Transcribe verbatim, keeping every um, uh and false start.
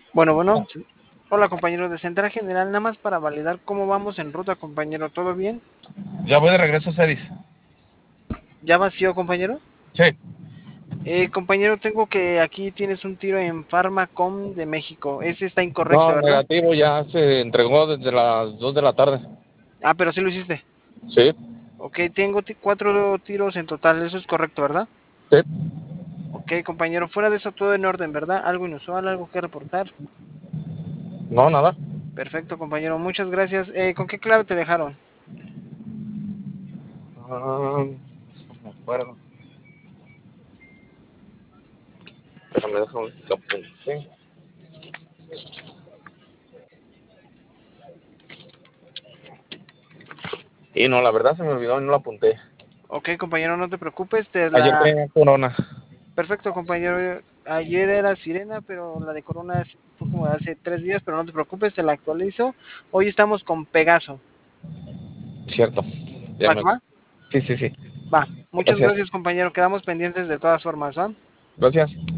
Bueno, bueno. Hola, compañero de Central General, nada más para validar cómo vamos en ruta, compañero. ¿Todo bien? Ya voy de regreso a Cedis. ¿Ya vació, compañero? Sí. Eh, compañero, tengo que aquí tienes un tiro en Pharmacom de México. Ese está incorrecto, No, ¿verdad? negativo, ya se entregó desde las dos de la tarde. Ah, pero sí lo hiciste. Sí. Ok, tengo ti- cuatro tiros en total. Eso es correcto, ¿verdad? Sí. Ok, compañero, fuera de eso todo en orden, ¿verdad? ¿Algo inusual, algo que reportar? No, nada. Perfecto, compañero. Muchas gracias. Eh, ¿con qué clave te dejaron? Ah, no me acuerdo. Déjame, déjame, lo apunté. Y no, la verdad se me olvidó y no lo apunté. Ok, compañero, no te preocupes. Te Ayer la tenía corona. Perfecto, compañero. Ayer era Sirena, pero la de Corona es- fue como de hace tres días, pero no te preocupes, te la actualizo. Hoy estamos con Pegaso. Cierto. Ya ¿Va me... que va? Sí, sí, sí. Va. Muchas Gracias. gracias, compañero. Quedamos pendientes de todas formas, ¿va? Gracias.